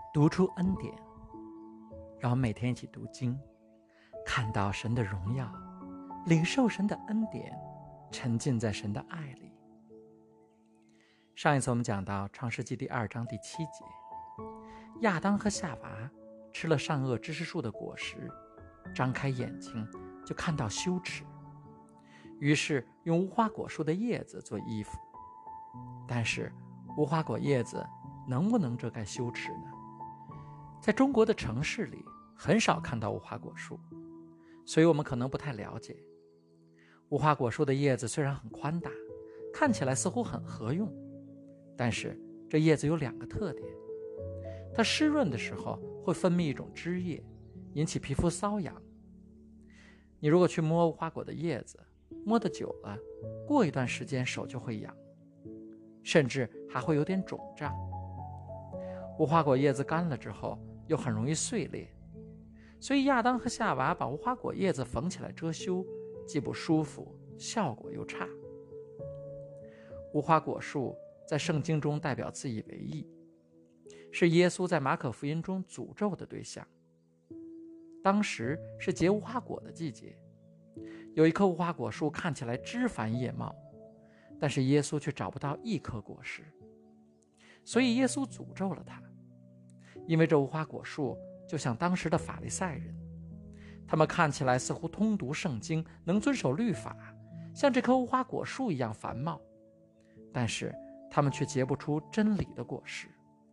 读出恩典，让我们每天一起读经，看到神的荣耀，领受神的恩典，沉浸在神的爱里。上一次我们讲到创世纪第2章第7节，亚当和夏娃吃了善恶知识树的果实，张开眼睛就看到羞耻，于是用无花果树的叶子做衣服。但是无花果叶子能不能遮盖羞耻呢？在中国的城市里很少看到无花果树，所以我们可能不太了解。无花果树的叶子虽然很宽大，看起来似乎很合用，但是这叶子有2个特点。它湿润的时候会分泌一种汁液，引起皮肤瘙痒。你如果去摸无花果的叶子，摸得久了，过一段时间手就会痒，甚至还会有点肿胀。无花果叶子干了之后又很容易碎裂，所以亚当和夏娃把无花果叶子缝起来遮羞，既不舒服，效果又差。无花果树在圣经中代表自以为义，是耶稣在马可福音中诅咒的对象。当时是结无花果的季节，有一棵无花果树看起来枝繁叶茂，但是耶稣却找不到一颗果实，所以耶稣诅咒了它。因为这无花果树就像当时的法利赛人，他们看起来似乎通读圣经，能遵守律法，像这棵无花果树一样繁茂，但是他们却结不出真理的果实。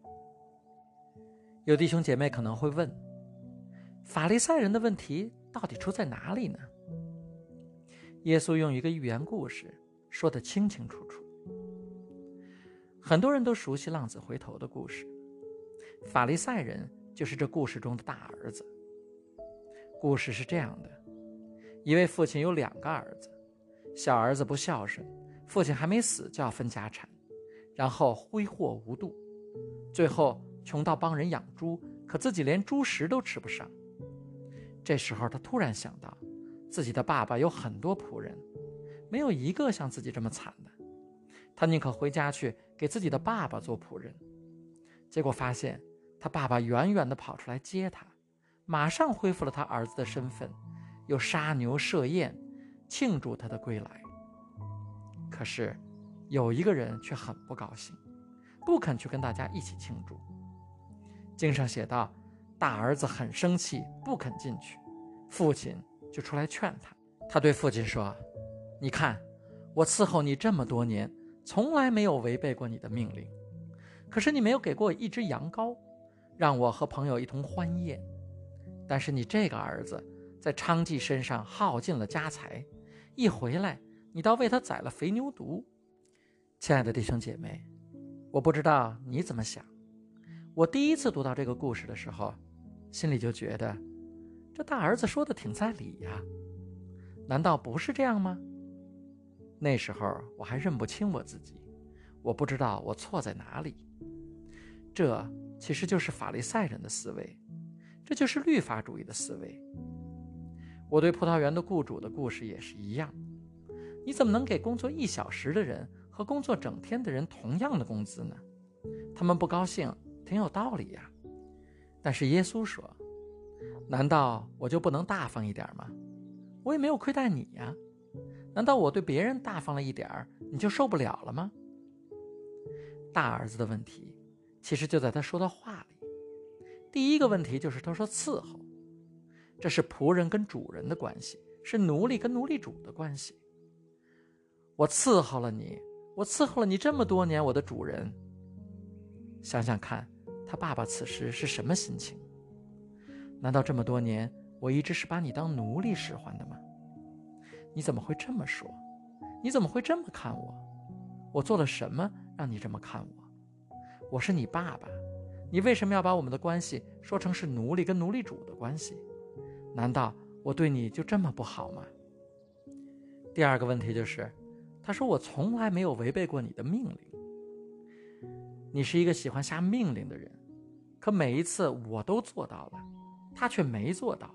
有弟兄姐妹可能会问，法利赛人的问题到底出在哪里呢？耶稣用一个寓言故事说得清清楚楚。很多人都熟悉浪子回头的故事，法利赛人就是这故事中的大儿子。故事是这样的，一位父亲有2个儿子，小儿子不孝顺，父亲还没死就要分家产，然后挥霍无度，最后穷到帮人养猪，可自己连猪食都吃不上。这时候他突然想到，自己的爸爸有很多仆人，没有一个像自己这么惨的，他宁可回家去给自己的爸爸做仆人。结果发现他爸爸远远地跑出来接他，马上恢复了他儿子的身份，又杀牛设宴庆祝他的归来。可是有一个人却很不高兴，不肯去跟大家一起庆祝。经上写道，大儿子很生气，不肯进去，父亲就出来劝他。他对父亲说，你看，我伺候你这么多年，从来没有违背过你的命令，可是你没有给过我一只羊羔，让我和朋友一同欢宴。但是你这个儿子在娼妓身上耗尽了家财，一回来你倒为他宰了肥牛犊。亲爱的弟兄姐妹，我不知道你怎么想，我第一次读到这个故事的时候，心里就觉得这大儿子说的挺在理呀，难道不是这样吗？那时候我还认不清我自己，我不知道我错在哪里。这其实就是法利赛人的思维，这就是律法主义的思维。我对葡萄园的雇主的故事也是一样，你怎么能给工作1小时的人和工作整天的人同样的工资呢？他们不高兴挺有道理呀。但是耶稣说，难道我就不能大方一点吗？我也没有亏待你呀，难道我对别人大方了一点你就受不了了吗？大儿子的问题其实就在他说的话里。第一个问题就是他说伺候，这是仆人跟主人的关系，是奴隶跟奴隶主的关系。我伺候了你，我伺候了你这么多年，我的主人。想想看，他爸爸此时是什么心情？难道这么多年我一直是把你当奴隶使唤的吗？你怎么会这么说？你怎么会这么看我？我做了什么让你这么看我？我是你爸爸，你为什么要把我们的关系说成是奴隶跟奴隶主的关系？难道我对你就这么不好吗？第二个问题就是，他说我从来没有违背过你的命令。你是一个喜欢下命令的人，可每一次我都做到了，他却没做到。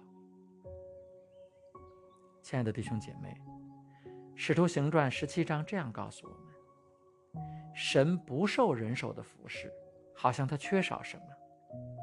亲爱的弟兄姐妹，使徒行传17章这样告诉我们，神不受人手的服侍，好像他缺少什么。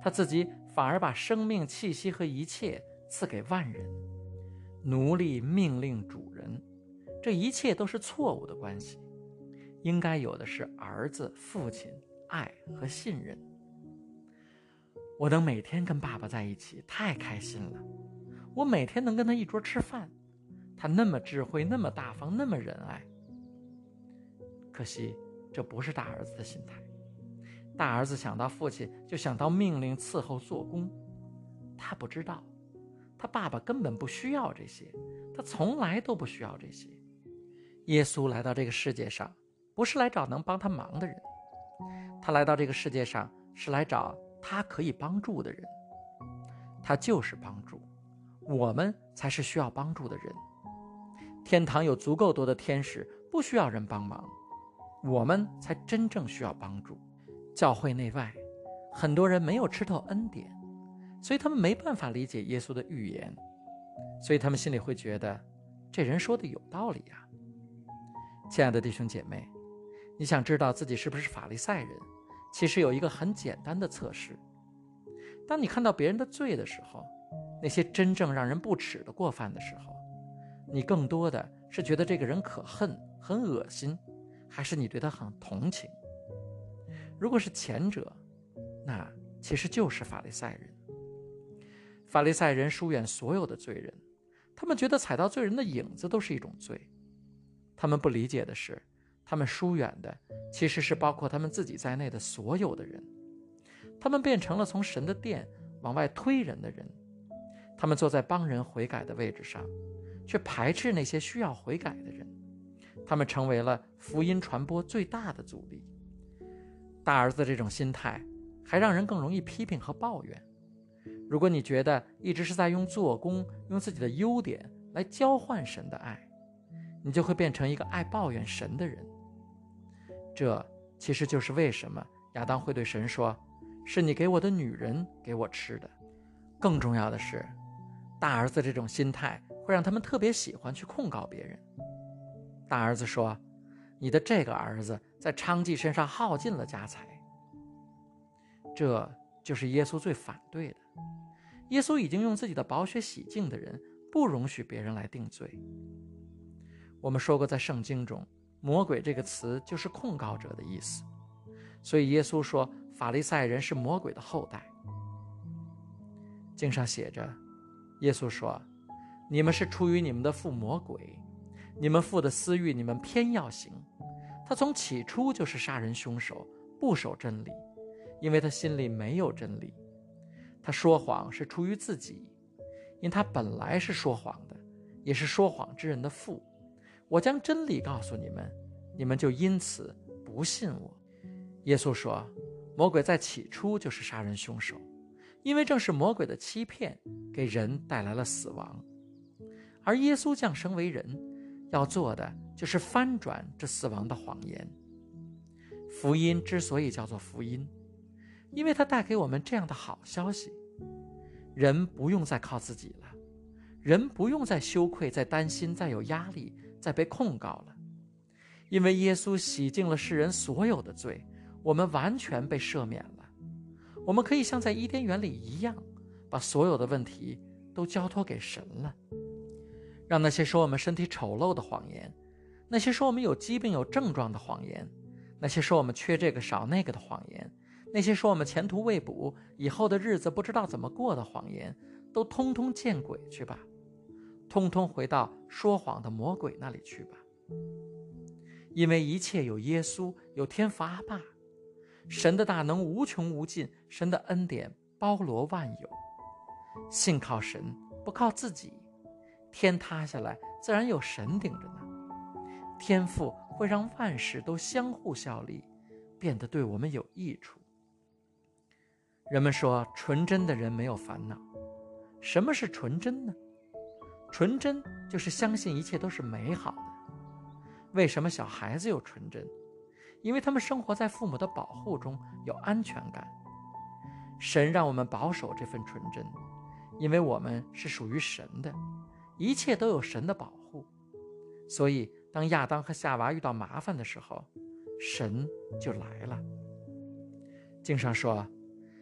他自己反而把生命气息和一切赐给万人。奴隶命令主人，这一切都是错误的关系，应该有的是儿子、父亲、爱和信任。我能每天跟爸爸在一起，太开心了。我每天能跟他一桌吃饭，他那么智慧，那么大方，那么仁爱。可惜这不是大儿子的心态。大儿子想到父亲就想到命令伺候做工，他不知道他爸爸根本不需要这些，他从来都不需要这些。耶稣来到这个世界上，不是来找能帮他忙的人，他来到这个世界上是来找他可以帮助的人。他就是帮助，我们才是需要帮助的人。天堂有足够多的天使，不需要人帮忙，我们才真正需要帮助。教会内外，很多人没有吃透恩典，所以他们没办法理解耶稣的预言，所以他们心里会觉得这人说的有道理啊。亲爱的弟兄姐妹，你想知道自己是不是法利赛人，其实有一个很简单的测试。当你看到别人的罪的时候，那些真正让人不齿的过犯的时候，你更多的是觉得这个人可恨、很恶心，还是你对他很同情？如果是前者，那其实就是法利赛人。法利赛人疏远所有的罪人，他们觉得踩到罪人的影子都是一种罪。他们不理解的是，他们疏远的其实是包括他们自己在内的所有的人。他们变成了从神的殿往外推人的人。他们坐在帮人悔改的位置上，却排斥那些需要悔改的人。他们成为了福音传播最大的阻力。大儿子这种心态还让人更容易批评和抱怨。如果你觉得一直是在用做工，用自己的优点来交换神的爱，你就会变成一个爱抱怨神的人。这其实就是为什么亚当会对神说，是你给我的女人给我吃的。更重要的是，大儿子这种心态会让他们特别喜欢去控告别人。大儿子说，你的这个儿子在娼妓身上耗尽了家财。这就是耶稣最反对的。耶稣已经用自己的宝血洗净的人，不容许别人来定罪。我们说过，在圣经中，魔鬼这个词就是控告者的意思，所以耶稣说法利赛人是魔鬼的后代。经上写着，耶稣说，你们是出于你们的父魔鬼，你们父的私欲你们偏要行。他从起初就是杀人凶手，不守真理，因为他心里没有真理。他说谎是出于自己，因他本来是说谎的，也是说谎之人的父。我将真理告诉你们，你们就因此不信我。耶稣说，魔鬼在起初就是杀人凶手，因为正是魔鬼的欺骗给人带来了死亡。而耶稣降生为人，要做的就是翻转这死亡的谎言。福音之所以叫做福音，因为它带给我们这样的好消息：人不用再靠自己了，人不用再羞愧、再担心、再有压力、再被控告了。因为耶稣洗净了世人所有的罪，我们完全被赦免了。我们可以像在伊甸园里一样，把所有的问题都交托给神了。让那些说我们身体丑陋的谎言，那些说我们有疾病有症状的谎言，那些说我们缺这个少那个的谎言，那些说我们前途未卜，以后的日子不知道怎么过的谎言，都通通见鬼去吧，通通回到说谎的魔鬼那里去吧。因为一切有耶稣，有天父阿爸，神的大能无穷无尽，神的恩典包罗万有。信靠神，不靠自己，天塌下来自然有神顶着呢。天父会让万事都相互效力，变得对我们有益处。人们说纯真的人没有烦恼。什么是纯真呢？纯真就是相信一切都是美好的。为什么小孩子有纯真？因为他们生活在父母的保护中，有安全感。神让我们保守这份纯真，因为我们是属于神的，一切都有神的保护。所以当亚当和夏娃遇到麻烦的时候，神就来了。经上说，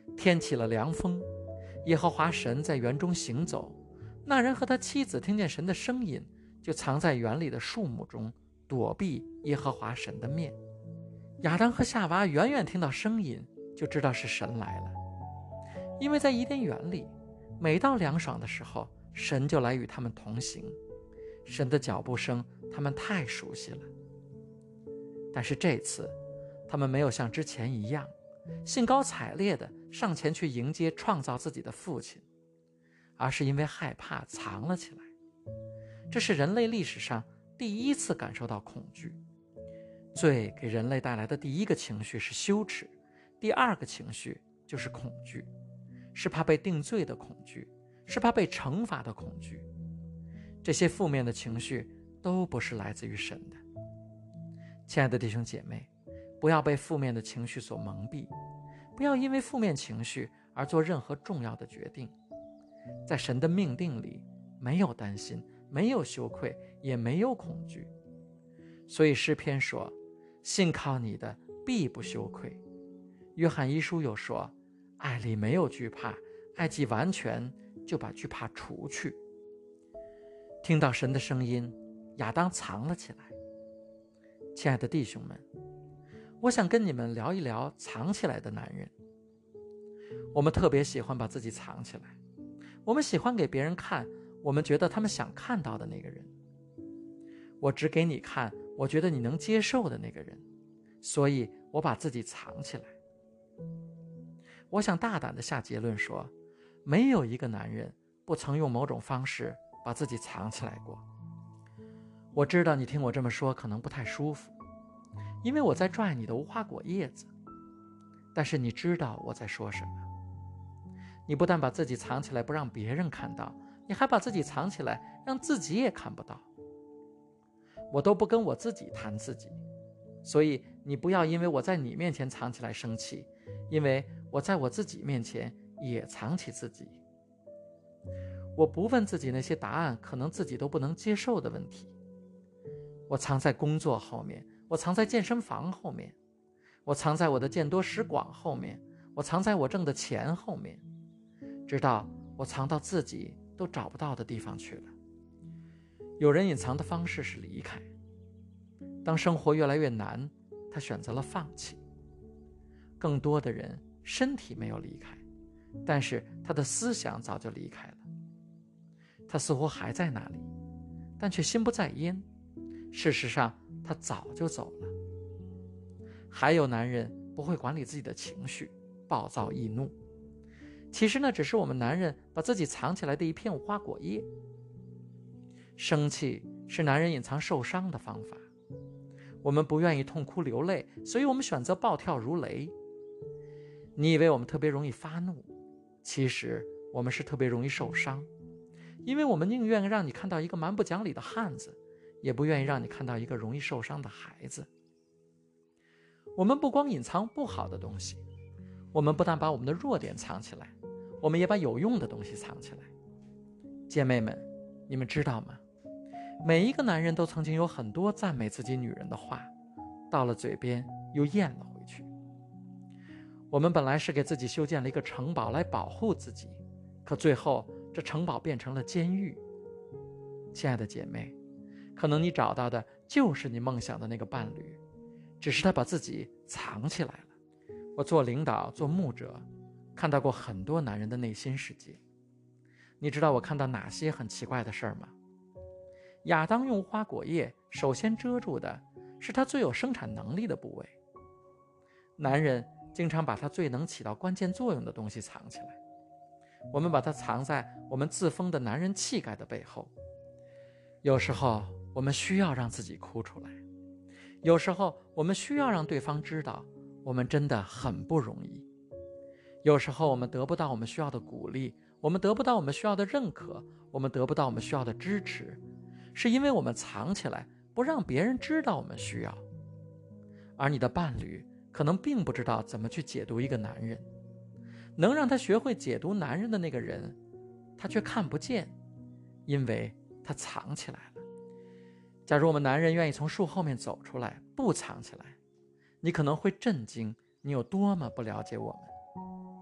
天起了凉风，耶和华神在园中行走，那人和他妻子听见神的声音，就藏在园里的树木中，躲避耶和华神的面。亚当和夏娃远远听到声音，就知道是神来了，因为在伊甸园里，每到凉爽的时候，神就来与他们同行。神的脚步声他们太熟悉了。但是这次他们没有像之前一样兴高采烈地上前去迎接创造自己的父亲，而是因为害怕藏了起来。这是人类历史上第一次感受到恐惧。罪给人类带来的第一个情绪是羞耻，第二个情绪就是恐惧，是怕被定罪的恐惧，是怕被惩罚的恐惧。这些负面的情绪都不是来自于神的。亲爱的弟兄姐妹，不要被负面的情绪所蒙蔽，不要因为负面情绪而做任何重要的决定。在神的命定里，没有担心，没有羞愧，也没有恐惧。所以诗篇说，信靠你的必不羞愧。约翰一书又说，爱里没有惧怕，爱既完全，就把惧怕除去。听到神的声音，亚当藏了起来。亲爱的弟兄们，我想跟你们聊一聊藏起来的男人。我们特别喜欢把自己藏起来，我们喜欢给别人看我们觉得他们想看到的那个人。我只给你看我觉得你能接受的那个人，所以我把自己藏起来。我想大胆地下结论说，没有一个男人不曾用某种方式把自己藏起来过。我知道你听我这么说可能不太舒服，因为我在拽你的无花果叶子，但是你知道我在说什么。你不但把自己藏起来不让别人看到，你还把自己藏起来让自己也看不到。我都不跟我自己谈自己，所以你不要因为我在你面前藏起来生气，因为我在我自己面前也藏起自己。我不问自己那些答案可能自己都不能接受的问题。我藏在工作后面，我藏在健身房后面，我藏在我的见多识广后面，我藏在我挣的钱后面，直到我藏到自己都找不到的地方去了。有人隐藏的方式是离开，当生活越来越难，他选择了放弃。更多的人身体没有离开，但是他的思想早就离开了。他似乎还在那里，但却心不在焉。事实上，他早就走了。还有男人不会管理自己的情绪，暴躁易怒。其实那只是我们男人把自己藏起来的一片无花果叶。生气是男人隐藏受伤的方法。我们不愿意痛哭流泪，所以我们选择暴跳如雷。你以为我们特别容易发怒，其实我们是特别容易受伤，因为我们宁愿让你看到一个蛮不讲理的汉子，也不愿意让你看到一个容易受伤的孩子。我们不光隐藏不好的东西，我们不但把我们的弱点藏起来，我们也把有用的东西藏起来。姐妹们，你们知道吗？每一个男人都曾经有很多赞美自己女人的话，到了嘴边又咽了回去。我们本来是给自己修建了一个城堡来保护自己，可最后这城堡变成了监狱。亲爱的姐妹，可能你找到的就是你梦想的那个伴侣，只是他把自己藏起来了。我做领导做牧者，看到过很多男人的内心世界。你知道我看到哪些很奇怪的事儿吗？亚当用无花果叶首先遮住的是他最有生产能力的部位。男人经常把他最能起到关键作用的东西藏起来，我们把它藏在我们自封的男人气概的背后。有时候我们需要让自己哭出来，有时候我们需要让对方知道我们真的很不容易。有时候我们得不到我们需要的鼓励，我们得不到我们需要的认可，我们得不到我们需要的支持，是因为我们藏起来，不让别人知道我们需要。而你的伴侣可能并不知道怎么去解读一个男人，能让他学会解读男人的那个人，他却看不见，因为他藏起来了。假如我们男人愿意从树后面走出来，不藏起来，你可能会震惊你有多么不了解我们。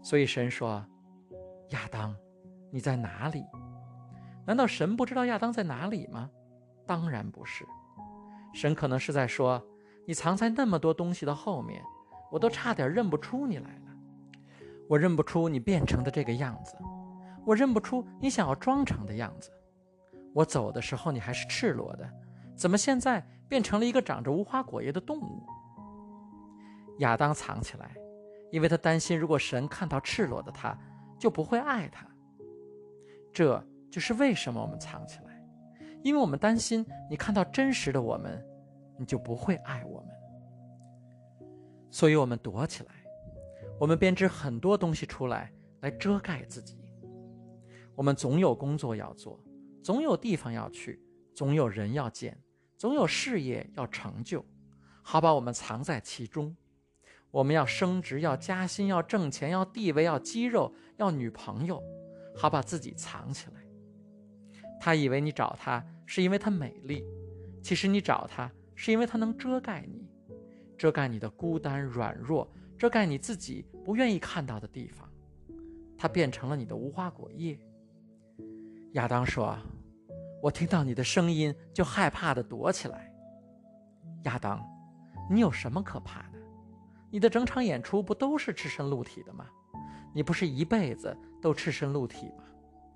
所以神说，亚当，你在哪里？难道神不知道亚当在哪里吗？当然不是。神可能是在说，你藏在那么多东西的后面，我都差点认不出你来了。我认不出你变成的这个样子，我认不出你想要装成的样子。我走的时候你还是赤裸的，怎么现在变成了一个长着无花果叶的动物？亚当藏起来，因为他担心如果神看到赤裸的他，就不会爱他。这就是为什么我们藏起来，因为我们担心你看到真实的我们，你就不会爱我们。所以我们躲起来，我们编织很多东西出来遮盖自己。我们总有工作要做，总有地方要去，总有人要见，总有事业要成就，好把我们藏在其中。我们要升职，要加薪，要挣钱，要地位，要肌肉，要女朋友，好把自己藏起来。他以为你找他是因为他美丽，其实你找他是因为他能遮盖你，遮盖你的孤单软弱，遮盖你自己不愿意看到的地方。他变成了你的无花果叶。亚当说，我听到你的声音就害怕地躲起来。亚当，你有什么可怕的？你的整场演出不都是赤身露体的吗？你不是一辈子都赤身露体吗？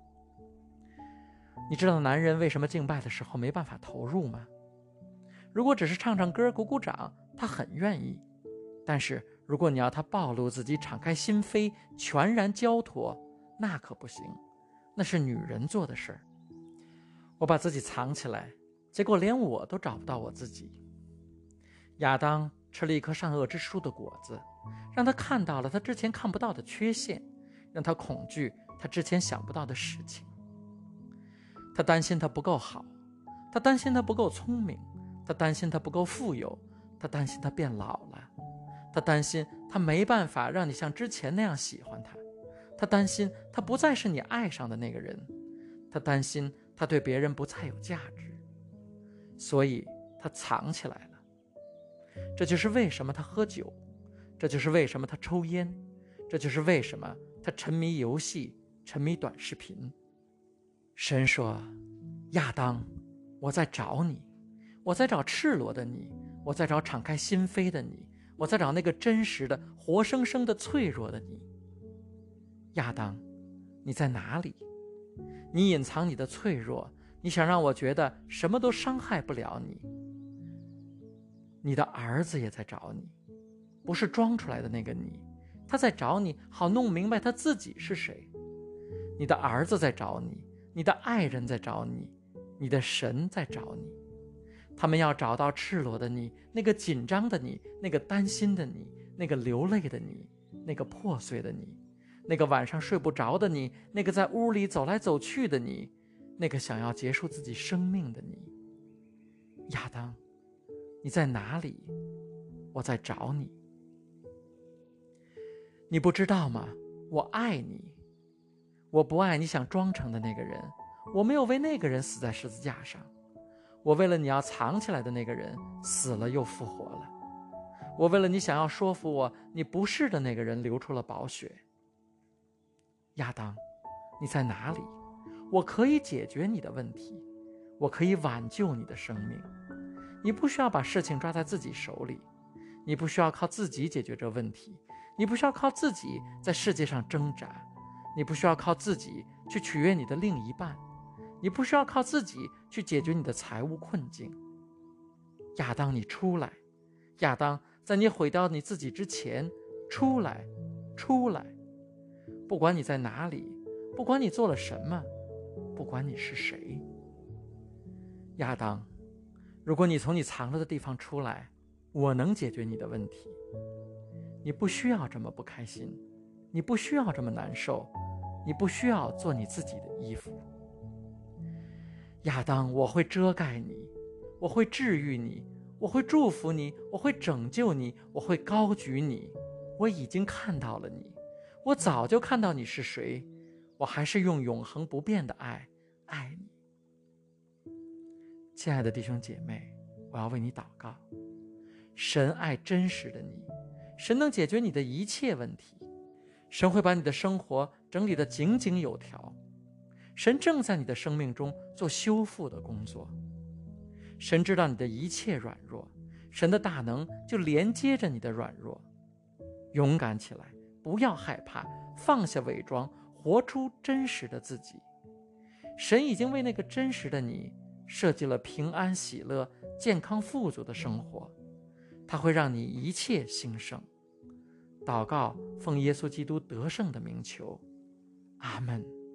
你知道男人为什么敬拜的时候没办法投入吗？如果只是唱唱歌鼓鼓掌，他很愿意。但是如果你要他暴露自己，敞开心扉，全然交托，那可不行，那是女人做的事儿。我把自己藏起来，结果连我都找不到我自己。亚当吃了一棵善恶之树的果子，让他看到了他之前看不到的缺陷，让他恐惧他之前想不到的事情。他担心他不够好，他担心他不够聪明，他担心他不够富有，他担心他变老了，他担心他没办法让你像之前那样喜欢他，他担心他不再是你爱上的那个人，他担心他对别人不再有价值，所以他藏起来了。这就是为什么他喝酒，这就是为什么他抽烟，这就是为什么他沉迷游戏，沉迷短视频。神说，亚当，我在找你，我在找赤裸的你，我在找敞开心扉的你，我在找那个真实的活生生的脆弱的你。亚当，你在哪里？你隐藏你的脆弱，你想让我觉得什么都伤害不了你。你的儿子也在找你，不是装出来的那个你，他在找你，好弄明白他自己是谁。你的儿子在找你，你的爱人在找你，你的神在找你。他们要找到赤裸的你，那个紧张的你，那个担心的你，那个流泪的你，那个破碎的你，那个晚上睡不着的你，那个在屋里走来走去的你，那个想要结束自己生命的你。亚当，你在哪里？我在找你。你不知道吗？我爱你。我不爱你想装成的那个人，我没有为那个人死在十字架上，我为了你要藏起来的那个人死了又复活了，我为了你想要说服我你不是的那个人流出了宝血。亚当，你在哪里？我可以解决你的问题，我可以挽救你的生命。你不需要把事情抓在自己手里，你不需要靠自己解决这问题，你不需要靠自己在世界上挣扎，你不需要靠自己去取悦你的另一半，你不需要靠自己去解决你的财务困境。亚当，你出来！亚当，在你毁掉你自己之前，出来，出来！不管你在哪里，不管你做了什么，不管你是谁。亚当，如果你从你藏着的地方出来，我能解决你的问题。你不需要这么不开心，你不需要这么难受，你不需要做你自己的衣服。亚当，我会遮盖你，我会治愈你，我会祝福你，我会拯救你，我会高举你。我已经看到了你，我早就看到你是谁，我还是用永恒不变的爱爱你。亲爱的弟兄姐妹，我要为你祷告。神爱真实的你，神能解决你的一切问题， 神会把你的生活整理得井井有条，神正在你的生命中做修复的工作。神知道你的一切软弱，神的大能就连接着你的软弱。勇敢起来，不要害怕，放下伪装，活出真实的自己。神已经为那个真实的你设计了平安喜乐、健康富足的生活，他会让你一切兴盛。祷告，奉耶稣基督得胜的名求，阿们。